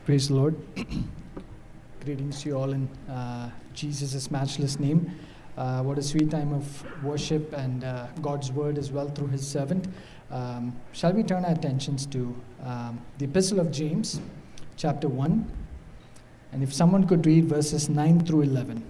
Praise the Lord. Greetings to you all in Jesus' matchless name. What a sweet time of worship and God's word as well through his servant. Shall we turn our attentions to the Epistle of James, chapter 1. And if someone could read verses 9 through 11.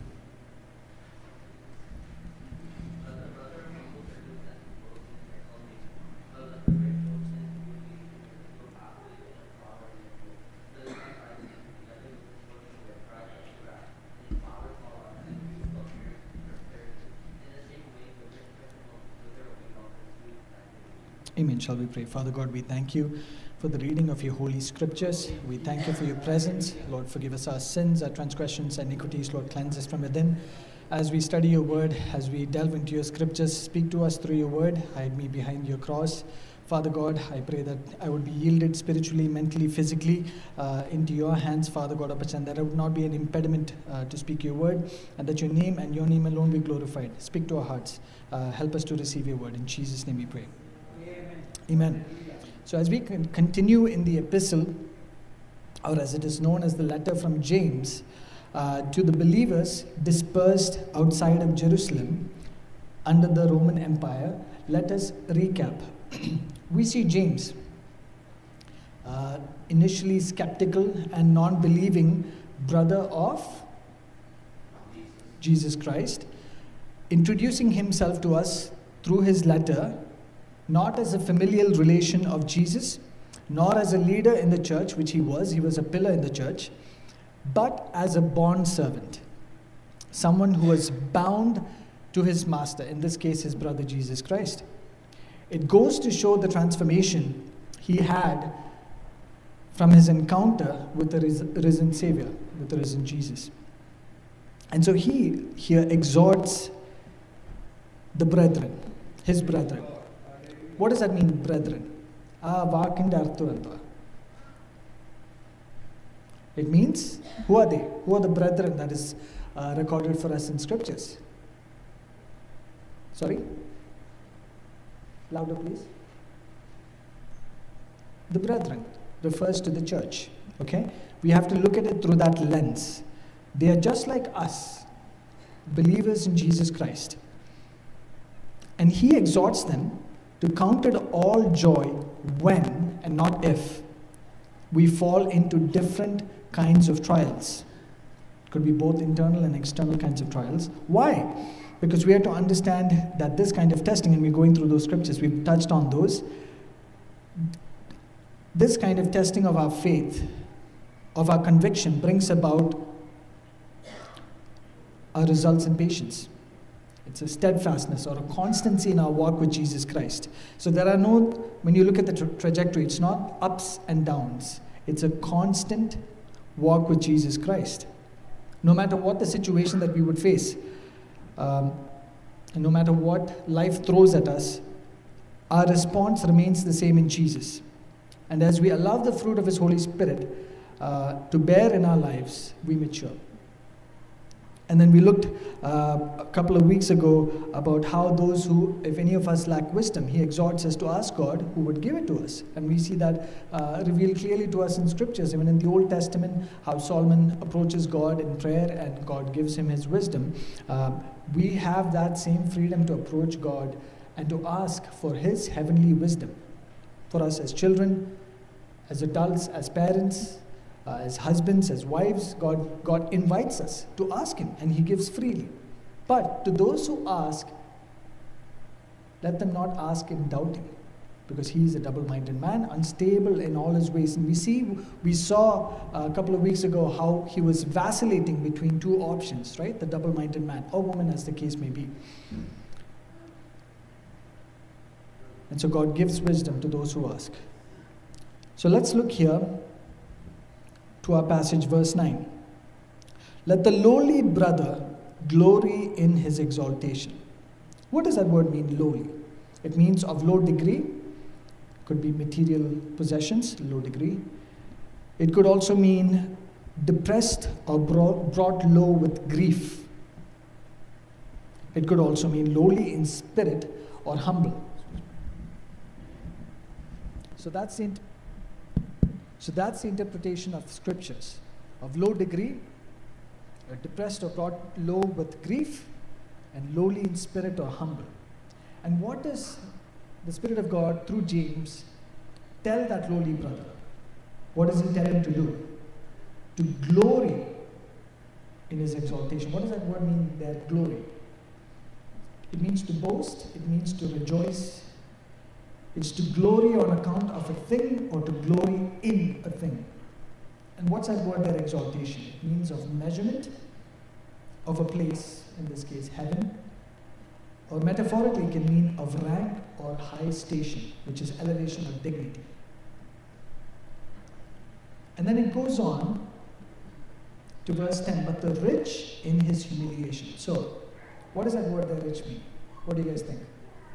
Amen. Shall we pray? Father God, we thank you for the reading of your holy scriptures. We thank you for your presence. Lord, forgive us our sins, our transgressions, and iniquities. Lord, cleanse us from within. As we study your word, as we delve into your scriptures, speak to us through your word. Hide me behind your cross. Father God, I pray that I would be yielded spiritually, mentally, physically into your hands, Father God, and that I would not be an impediment to speak your word, and that your name and your name alone be glorified. Speak to our hearts. Help us to receive your word. In Jesus' name we pray. Amen. So as we continue in the epistle, or as it is known as the letter from James, to the believers dispersed outside of Jerusalem under the Roman Empire, let us recap. We see James, initially skeptical and non-believing brother of Jesus Christ, introducing himself to us through his letter, not as a familial relation of Jesus, nor as a leader in the church, which he was a pillar in the church, but as a bond servant, someone who was bound to his master, in this case his brother Jesus Christ. It goes to show the transformation he had from his encounter with the risen Savior, with the risen Jesus. And so he here exhorts the brethren, his brethren. What does that mean, brethren? It means, who are they? Who are the brethren that is recorded for us in scriptures? Sorry? Louder, please. The brethren refers to the church. Okay? We have to look at it through that lens. They are just like us, believers in Jesus Christ. And he exhorts them to count it all joy when, and not if, we fall into different kinds of trials. It could be both internal and external kinds of trials. Why? Because we have to understand that this kind of testing, and we're going through those scriptures, we've touched on those, this kind of testing of our faith, of our conviction, brings about our results in patience. It's a steadfastness or a constancy in our walk with Jesus Christ. So there are no, when you look at the trajectory, it's not ups and downs. It's a constant walk with Jesus Christ. No matter what the situation that we would face, and no matter what life throws at us, our response remains the same in Jesus. And as we allow the fruit of his Holy Spirit to bear in our lives, we mature. And then we looked a couple of weeks ago about how those who, if any of us lack wisdom, he exhorts us to ask God who would give it to us. And we see that revealed clearly to us in scriptures, even in the Old Testament, how Solomon approaches God in prayer and God gives him his wisdom. We have that same freedom to approach God and to ask for his heavenly wisdom for us as children, as adults, as parents, as husbands, as wives. God invites us to ask him, and he gives freely. But to those who ask, let them not ask in doubting, because he is a double-minded man, unstable in all his ways. And we saw a couple of weeks ago how he was vacillating between two options, right? The double-minded man, or woman, as the case may be. And so God gives wisdom to those who ask. So let's look here to our passage, verse 9. Let the lowly brother glory in his exaltation. What does that word mean, lowly? It means of low degree. Could be material possessions, low degree. It could also mean depressed or brought low with grief. It could also mean lowly in spirit or humble. So that's it. So that's the interpretation of scriptures. Of low degree, depressed or brought low with grief, and lowly in spirit or humble. And what does the Spirit of God through James tell that lowly brother? What does he tell him to do? To glory in his exaltation. What does that word mean there, glory? It means to boast, it means to rejoice. It's to glory on account of a thing or to glory in a thing. And what's that word there, exaltation? It means of measurement of a place, in this case heaven, or metaphorically it can mean of rank or high station, which is elevation or dignity. And then it goes on to verse 10, but the rich in his humiliation. So, what does that word there, rich, mean? What do you guys think?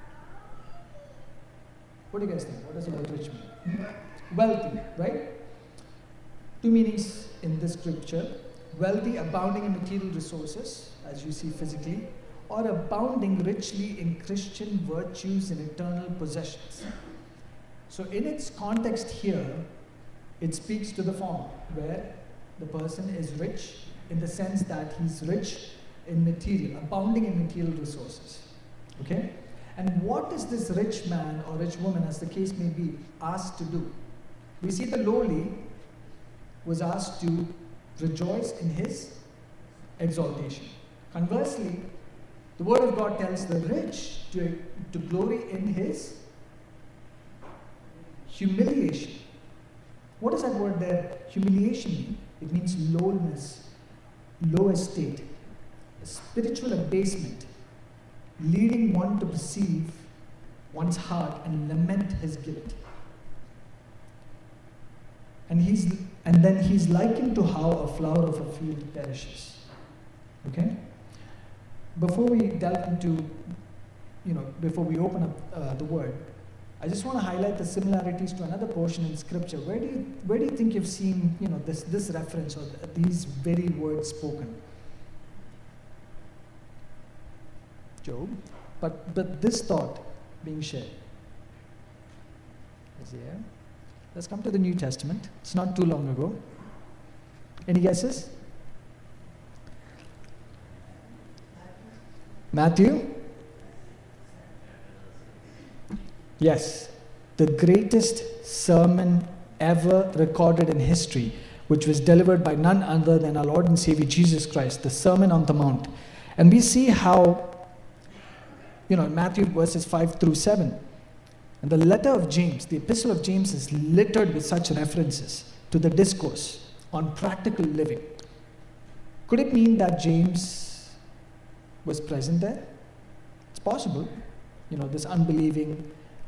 What do you guys think? What does the word rich mean? Wealthy, right? Two meanings in this scripture. Wealthy, abounding in material resources, as you see physically, or abounding richly in Christian virtues and eternal possessions. So in its context here, it speaks to the form, where the person is rich in the sense that he's rich in material, abounding in material resources. Okay? And what is this rich man or rich woman, as the case may be, asked to do? We see the lowly was asked to rejoice in his exaltation. Conversely, the Word of God tells the rich to glory in his humiliation. What does that word there, humiliation, mean? It means lowness, low estate, a spiritual abasement, leading one to perceive one's heart and lament his guilt. And then he's likened to how a flower of a field perishes. Okay? Before we delve into, before we open up the word, I just want to highlight the similarities to another portion in Scripture. Where do you think you've seen, this reference or these very words spoken? Job, but this thought being shared. Isaiah. Let's come to the New Testament. It's not too long ago. Any guesses? Matthew? Yes, the greatest sermon ever recorded in history, which was delivered by none other than our Lord and Savior Jesus Christ, the Sermon on the Mount. And we see how, Matthew verses 5 through 7, and the letter of James, the epistle of James, is littered with such references to the discourse on practical living. Could it mean that James was present there? It's possible. This unbelieving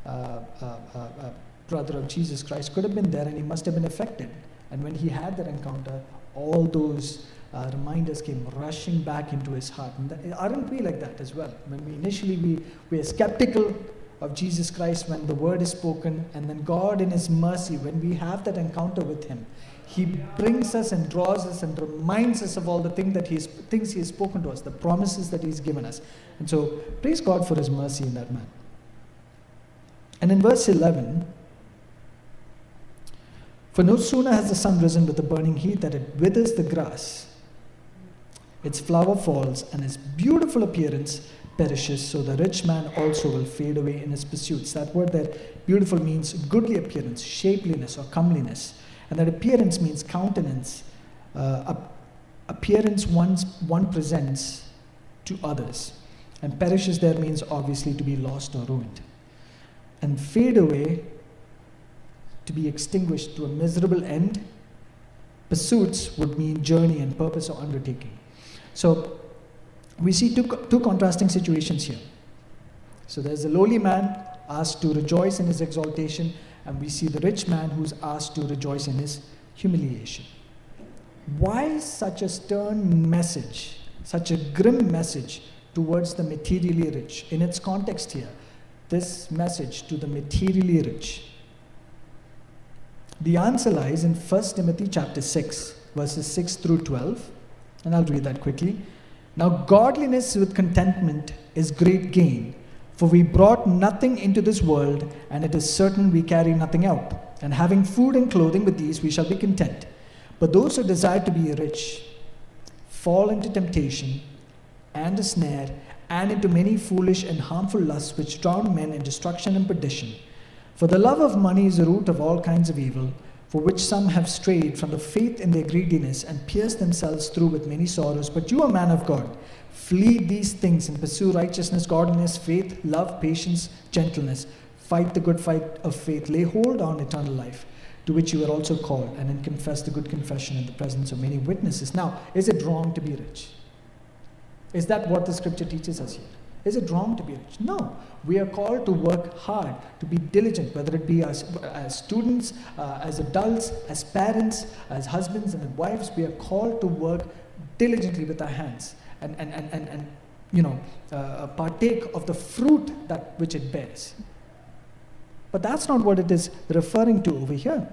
brother of Jesus Christ could have been there, and he must have been affected. And when he had that encounter, all those reminders came rushing back into his heart. And aren't we like that as well? When we are skeptical of Jesus Christ when the word is spoken, and then God in his mercy, when we have that encounter with him, he brings us and draws us and reminds us of all the things he has spoken to us, the promises that he's given us. And so praise God for his mercy in that man. And in verse 11, for no sooner has the sun risen with a burning heat that it withers the grass, its flower falls, and its beautiful appearance perishes, so the rich man also will fade away in his pursuits. That word there, beautiful, means goodly appearance, shapeliness, or comeliness. And that appearance means countenance, appearance one presents to others. And perishes there means obviously to be lost or ruined. And fade away, to be extinguished to a miserable end. Pursuits would mean journey and purpose or undertaking. So we see two contrasting situations here. So there's a lowly man asked to rejoice in his exaltation, and we see the rich man who's asked to rejoice in his humiliation. Why such a stern message, such a grim message towards the materially rich? In its context here, this message to the materially rich. The answer lies in 1 Timothy chapter 6, verses 6 through 12. And I'll read that quickly. Now godliness with contentment is great gain, for we brought nothing into this world, and it is certain we carry nothing out. and having food and clothing, with these we shall be content. But those who desire to be rich fall into temptation and a snare, and into many foolish and harmful lusts, which drown men in destruction and perdition. For the love of money is the root of all kinds of evil, for which some have strayed from the faith in their greediness, and pierced themselves through with many sorrows. But you, a man of God, flee these things and pursue righteousness, godliness, faith, love, patience, gentleness. Fight the good fight of faith. Lay hold on eternal life, to which you were also called, and then confess the good confession in the presence of many witnesses. Now, is it wrong to be rich? Is that what the scripture teaches us here? Is it wrong to be rich? No. We are called to work hard, to be diligent, whether it be as students, as adults, as parents, as husbands and wives. We are called to work diligently with our hands and partake of the fruit that which it bears. But that's not what it is referring to over here.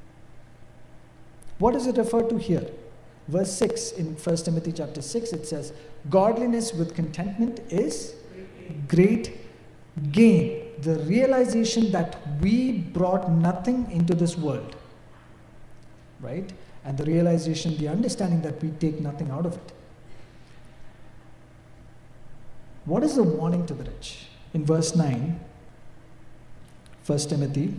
What does it refer to here? Verse 6 in 1 Timothy chapter 6, it says, godliness with contentment is great gain. The realization that we brought nothing into this world, right? And the realization, the understanding that we take nothing out of it. What is the warning to the rich? In verse 9, 1 Timothy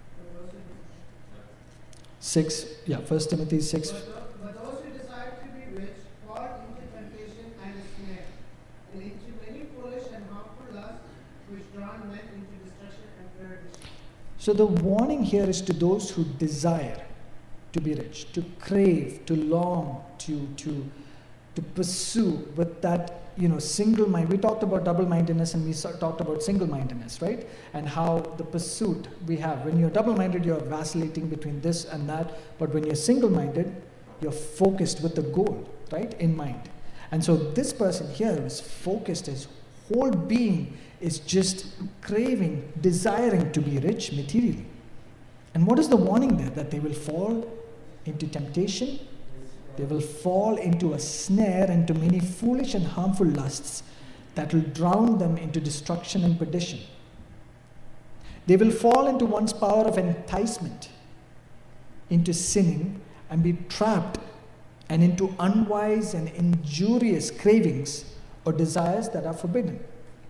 6, 1 Timothy 6. But those who desire to be rich fall into temptation and a snare, and into many foolish and harmful lusts, which drown men into destruction and perdition. So the warning here is to those who desire to be rich, to crave, to long, to pursue with that, single mind. We talked about double-mindedness, and we talked about single-mindedness, right? And how the pursuit we have. When you're double-minded, you're vacillating between this and that. But when you're single-minded, you're focused with the goal, right, in mind. And so this person here is focused. His whole being is just craving, desiring to be rich materially. And what is the warning there? That they will fall into temptation. They will fall into a snare, into many foolish and harmful lusts that will drown them into destruction and perdition. They will fall into one's power of enticement, into sinning, and be trapped, and into unwise and injurious cravings or desires that are forbidden.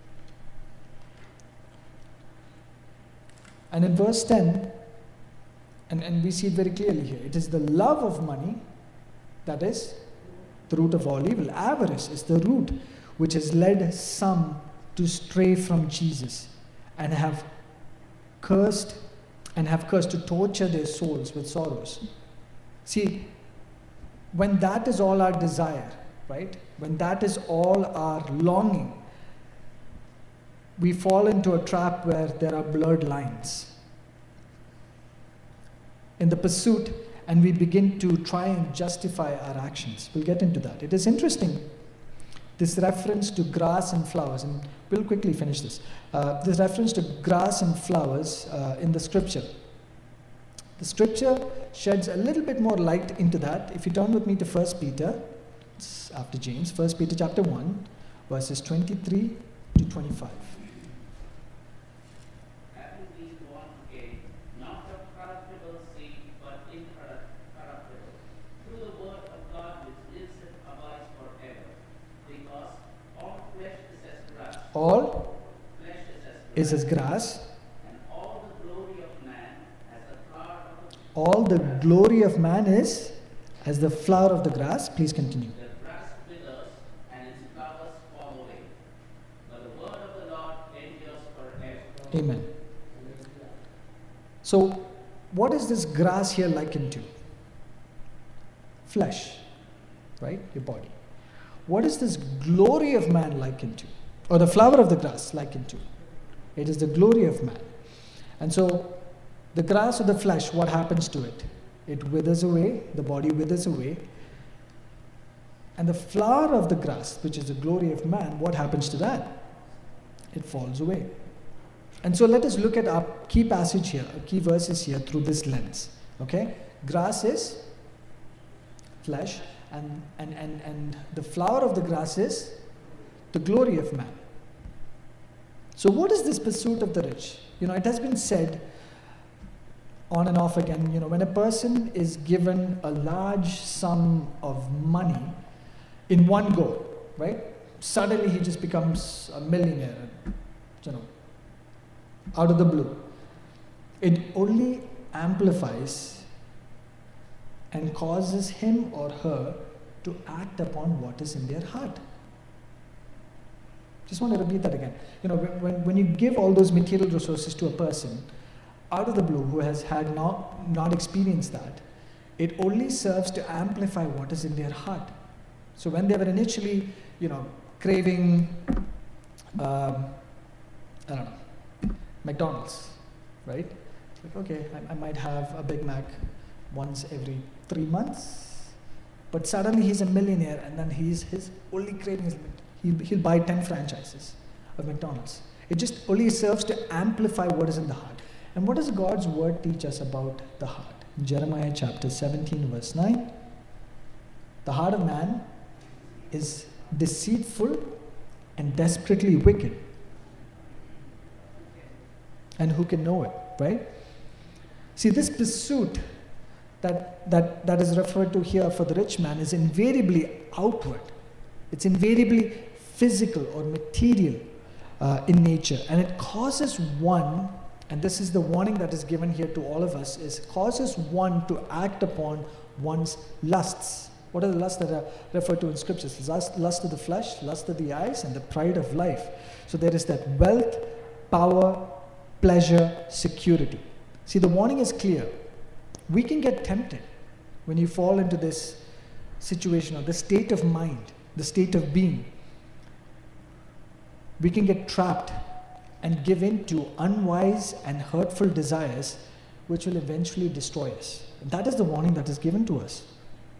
And in verse 10, and we see it very clearly here, it is the love of money that is the root of all evil. Avarice is the root which has led some to stray from Jesus and have cursed to torture their souls with sorrows. See, when that is all our desire, right? When that is all our longing, we fall into a trap where there are blurred lines in the pursuit, and we begin to try and justify our actions. We'll get into that. It is interesting, this reference to grass and flowers, and we'll quickly finish this. This reference to grass and flowers in the scripture. The scripture sheds a little bit more light into that. If you turn with me to 1 Peter, it's after James, 1 Peter chapter 1, verses 23 to 25. All is as grass, and all the glory of man as the flower of the all the glory of man is as the flower of the grass. Please continue. The grass withers and its flowers fall away, but the word of the Lord endures forever. Amen. So, what is this grass here likened to? Flesh, right? Your body. What is this glory of man likened to? Or the flower of the grass likened to? It is the glory of man. And so, the grass or the flesh, what happens to it? It withers away, the body withers away. And the flower of the grass, which is the glory of man, what happens to that? It falls away. And so let us look at our key passage here, our key verses here through this lens. Okay? Grass is flesh, and the flower of the grass is the glory of man. So what is this pursuit of the rich? It has been said on and off again. When a person is given a large sum of money in one go, right? Suddenly he just becomes a millionaire, out of the blue. It only amplifies and causes him or her to act upon what is in their heart. Just want to repeat that again. When you give all those material resources to a person out of the blue who has had not experienced that, it only serves to amplify what is in their heart. So when they were initially, craving, McDonald's, right? Like, okay, I might have a Big Mac once every 3 months, but suddenly he's a millionaire, and then his only craving is he'll buy 10 franchises of McDonald's. It just only serves to amplify what is in the heart. And what does God's word teach us about the heart? In Jeremiah chapter 17, verse 9, the heart of man is deceitful and desperately wicked. And who can know it, right? See, this pursuit that is referred to here for the rich man is invariably outward. It's invariably physical or material in nature. And it causes one, and this is the warning that is given here to all of us, is causes one to act upon one's lusts. What are the lusts that are referred to in scriptures? Lust of the flesh, lust of the eyes, and the pride of life. So there is that wealth, power, pleasure, security. See, the warning is clear. We can get tempted when you fall into this situation or the state of mind, the state of being. We can get trapped and give in to unwise and hurtful desires which will eventually destroy us. And that is the warning that is given to us.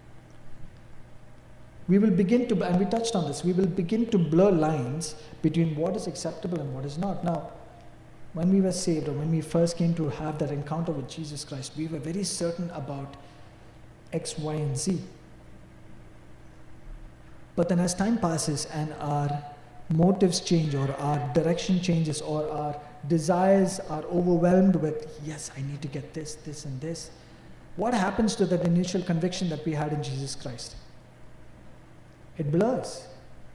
We will begin to, and we touched on this, we will begin to blur lines between what is acceptable and what is not. Now, when we were saved, or when we first came to have that encounter with Jesus Christ, we were very certain about X, Y, and Z. But then as time passes and our motives change, or our direction changes, or our desires are overwhelmed with, yes, I need to get this, this, and this, what happens to that initial conviction that we had in Jesus Christ? It blurs.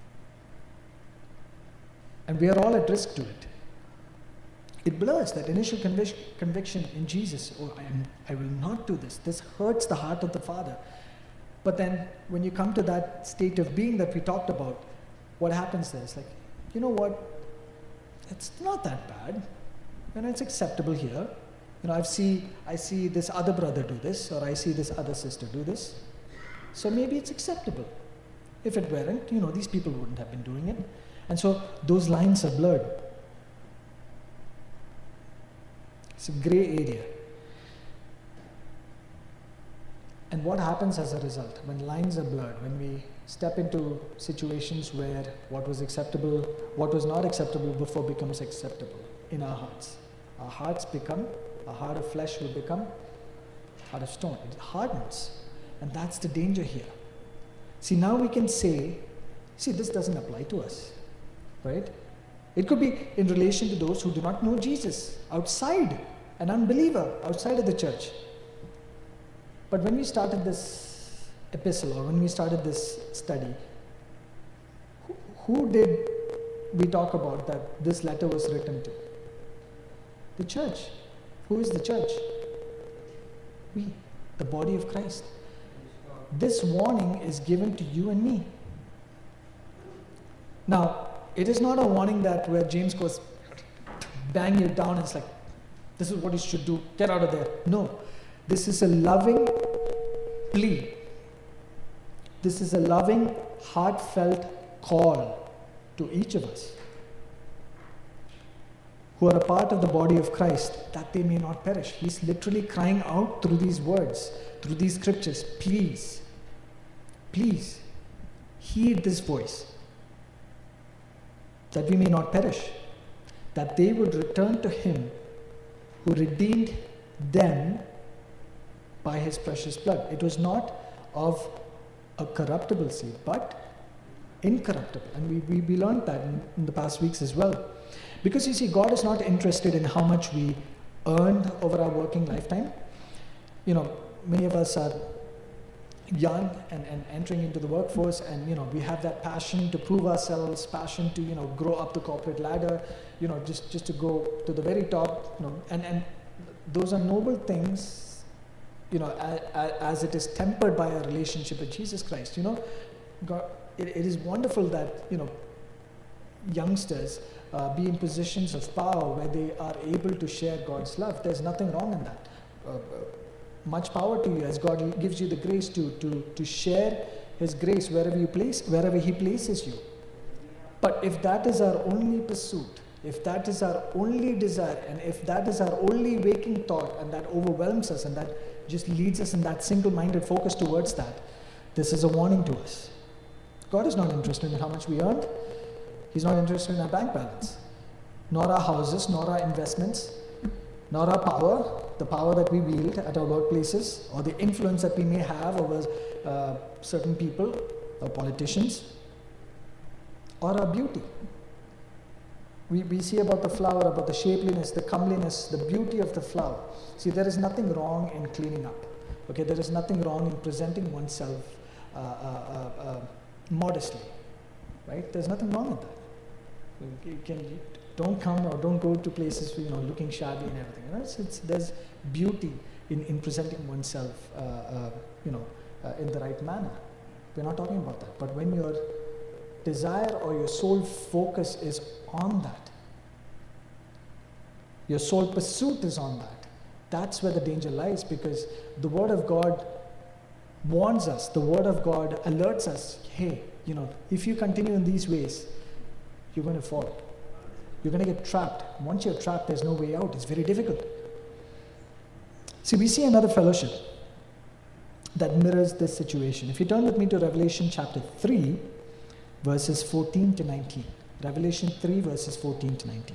And we are all at risk to it. It blurs, that initial conviction in Jesus. Oh, I will not do this. This hurts the heart of the Father. But then when you come to that state of being that we talked about, what happens there? It's like, you know what? It's not that bad. It's acceptable here. I see this other brother do this, or I see this other sister do this. So maybe it's acceptable. If it weren't, these people wouldn't have been doing it. And so those lines are blurred. It's a gray area. And what happens as a result when lines are blurred, when we step into situations where what was acceptable, what was not acceptable before becomes acceptable in our hearts? Our hearts become, a heart of flesh will become a heart of stone. It hardens. And that's the danger here. See, now we can say, this doesn't apply to us, right? It could be in relation to those who do not know Jesus, outside, an unbeliever, outside of the church. But when we started this epistle, or when we started this study, who did we talk about that this letter was written to? The church. Who is the church? We, the body of Christ. This warning is given to you and me. Now, it is not a warning that where James goes, bang you down, and it's like, this is what you should do, get out of there. No, this is a loving plea. This is a loving, heartfelt call to each of us who are a part of the body of Christ, that they may not perish. He's literally crying out through these words, through these scriptures, please, please, heed this voice, that we may not perish, that they would return to Him who redeemed them by His precious blood. It was not of a corruptible seed, but incorruptible. And we learned that in the past weeks as well. Because you see, God is not interested in how much we earned over our working lifetime. Many of us are young and entering into the workforce, and we have that passion to prove ourselves, passion to grow up the corporate ladder, just to go to the very top, and those are noble things, as it is tempered by our relationship with Jesus Christ. God, it is wonderful that youngsters be in positions of power where they are able to share God's love. There's nothing wrong in that. Much power to you, as God gives you the grace to share His grace wherever He places you. But if that is our only pursuit, if that is our only desire, and if that is our only waking thought, and that overwhelms us, and that just leads us in that single-minded focus towards that, this is a warning to us. God is not interested in how much we earned. He's not interested in our bank balance, nor our houses, nor our investments, nor our power, the power that we wield at our workplaces, or the influence that we may have over certain people or politicians, or our beauty. We see about the flower, about the shapeliness, the comeliness, the beauty of the flower. See, there is nothing wrong in cleaning up. Okay, there is nothing wrong in presenting oneself modestly. Right? There's nothing wrong with that. Don't come or don't go to places looking shabby and everything. There's beauty in presenting oneself in the right manner. We're not talking about that. But when your desire or your sole focus is on that, your sole pursuit is on that, that's where the danger lies, because the Word of God warns us, the Word of God alerts us, hey, if you continue in these ways, you're going to fall. You're going to get trapped. Once you're trapped, there's no way out. It's very difficult. See, we see another fellowship that mirrors this situation. If you turn with me to Revelation chapter 3, verses 14 to 19. Revelation 3, verses 14 to 19.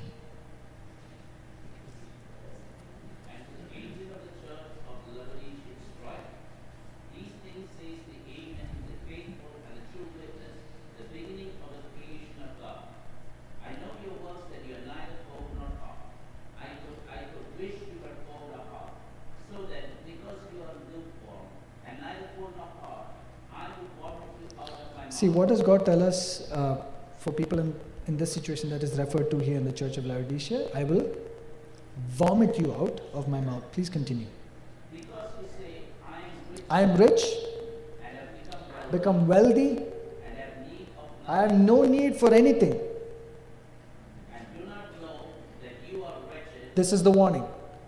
See, what does God tell us for people in this situation that is referred to here in the Church of Laodicea? I will vomit you out of my mouth. Please continue. Because you say, I am rich, and have become wealthy, and have need of I have no need for anything. and do not know that you are wretched, This is the warning.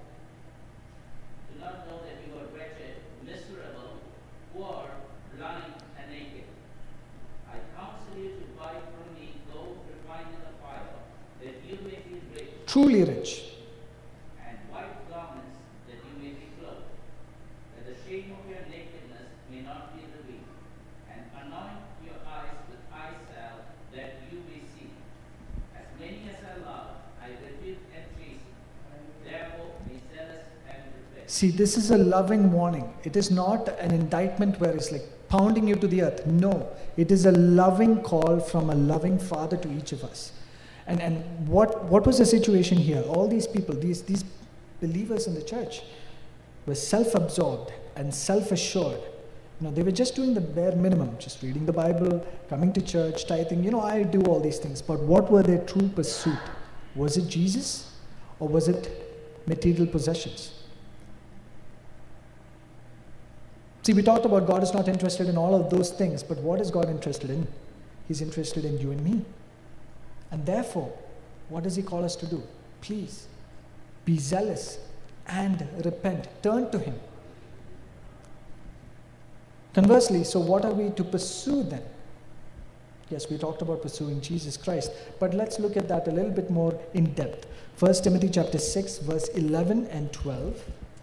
do not know that you are wretched, miserable, poor, blind, and naked. I counsel you to buy from me gold refined in the fire, that you may be rich, Truly rich. and white garments, that you may be clothed, that the shame of your nakedness may not be revealed, and anoint your eyes with eye salve, that you may see. As many as I love, I rebuke and chasten. Therefore be zealous and repent. See, this is a loving warning. It is not an indictment where it's like pounding you to the earth. No, it is a loving call from a loving Father to each of us. And what was the situation here? All these people, these believers in the church, were self-absorbed and self-assured. They were just doing the bare minimum, just reading the Bible, coming to church, tithing. I do all these things. But what were their true pursuit? Was it Jesus, or was it material possessions? See, we talked about God is not interested in all of those things, but what is God interested in? He's interested in you and me. And therefore, what does He call us to do? Please, be zealous and repent. Turn to Him. Conversely, so what are we to pursue then? Yes, we talked about pursuing Jesus Christ, but let's look at that a little bit more in depth. 1 Timothy chapter 6, verse 11 and 12.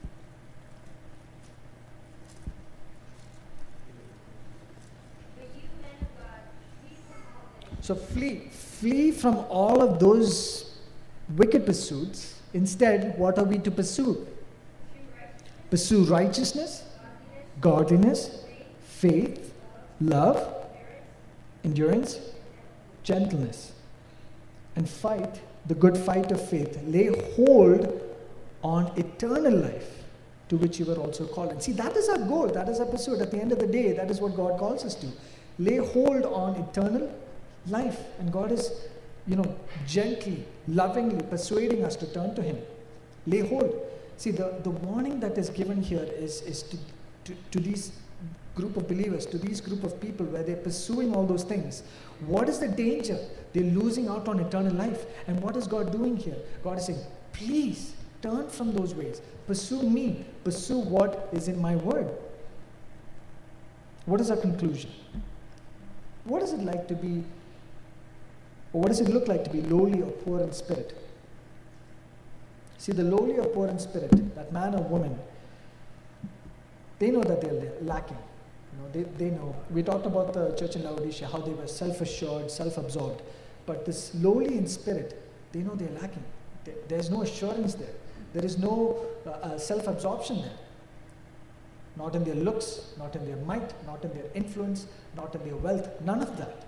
So flee from all of those wicked pursuits. Instead, what are we to pursue? Pursue righteousness, godliness, faith, love, endurance, gentleness, and fight the good fight of faith. Lay hold on eternal life, to which you were also called. And see, that is our goal, that is our pursuit. At the end of the day, that is what God calls us to. Lay hold on eternal life. And God is, gently, lovingly persuading us to turn to Him. Lay hold. See, the warning that is given here is to these group of believers, to these group of people where they're pursuing all those things. What is the danger? They're losing out on eternal life. And what is God doing here? God is saying, please turn from those ways. Pursue me. Pursue what is in my word. What is our conclusion? What is it like to be, or what does it look like to be lowly or poor in spirit? See, the lowly or poor in spirit, that man or woman, they know that they're lacking. They know. We talked about the church in Laodicea, how they were self-assured, self-absorbed. But this lowly in spirit, they know they're lacking. There's no assurance there. There is no self-absorption there. Not in their looks, not in their might, not in their influence, not in their wealth, none of that.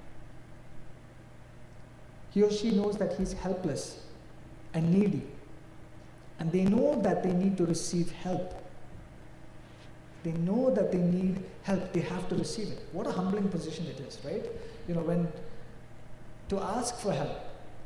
He or she knows that he's helpless and needy. And they know that they need to receive help. They know that they need help. They have to receive it. What a humbling position it is, right? When to ask for help.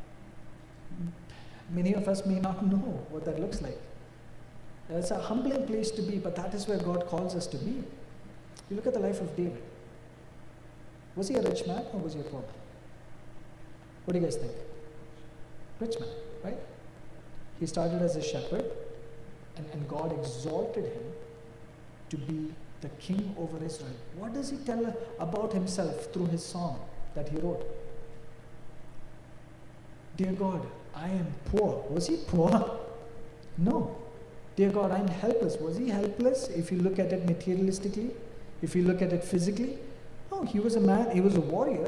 Many of us may not know what that looks like. It's a humbling place to be, but that is where God calls us to be. You look at the life of David. Was he a rich man or was he a poor man? What do you guys think? Rich man, right? He started as a shepherd, and God exalted him to be the king over Israel. What does he tell about himself through his song that he wrote? Dear God, I am poor. Was he poor? No. Dear God, I'm helpless. Was he helpless if you look at it materialistically? If you look at it physically? No, he was a man, he was a warrior.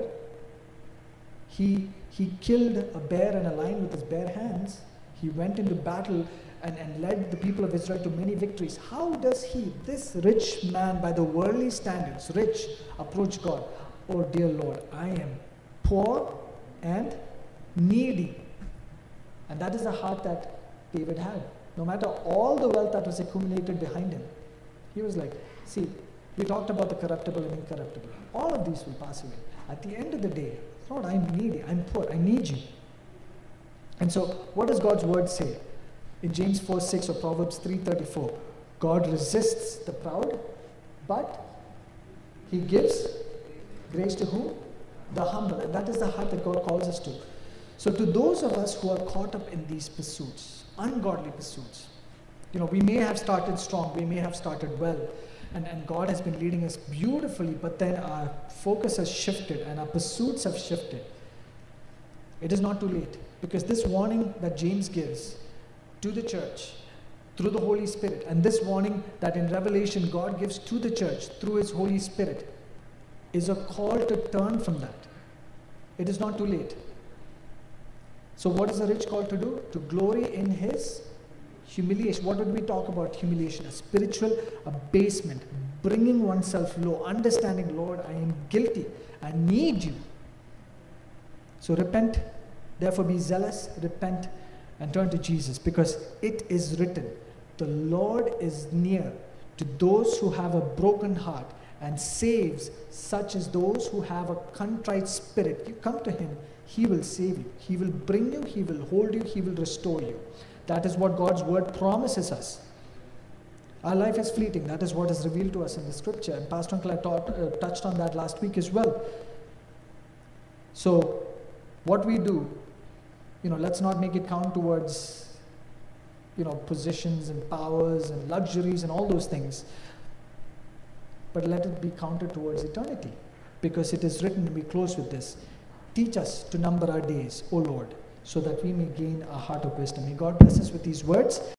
He killed a bear and a lion with his bare hands. He went into battle and led the people of Israel to many victories. How does this rich man, by the worldly standards, rich, approach God? Oh dear Lord, I am poor and needy. And that is the heart that David had. No matter all the wealth that was accumulated behind him, he was like, see, we talked about the corruptible and incorruptible. All of these will pass away. At the end of the day, Lord, I'm needy, I'm poor, I need you. And so, what does God's word say? In James 4:6 or Proverbs 3:34, God resists the proud, but He gives grace to whom? The humble. And that is the heart that God calls us to. So to those of us who are caught up in these pursuits, ungodly pursuits, we may have started strong, we may have started well, and God has been leading us beautifully, but then our focus has shifted and our pursuits have shifted. It is not too late, because this warning that James gives to the church through the Holy Spirit, and this warning that in Revelation God gives to the church through His Holy Spirit, is a call to turn from that. It is not too late. So what is the rich called to do? To glory in his humiliation. What did we talk about humiliation? A spiritual abasement, bringing oneself low, understanding, Lord, I am guilty, I need you. So repent, therefore be zealous, repent and turn to Jesus, because it is written, the Lord is near to those who have a broken heart and saves such as those who have a contrite spirit. You come to Him, He will save you. He will bring you, He will hold you, He will restore you. That is what God's word promises us. Our life is fleeting. That is what is revealed to us in the scripture. And Pastor Uncle touched on that last week as well. So, what we do, let's not make it count towards, positions and powers and luxuries and all those things. But let it be counted towards eternity. Because it is written, and we close with this, teach us to number our days, O Lord, so that we may gain a heart of wisdom. May God bless us with these words.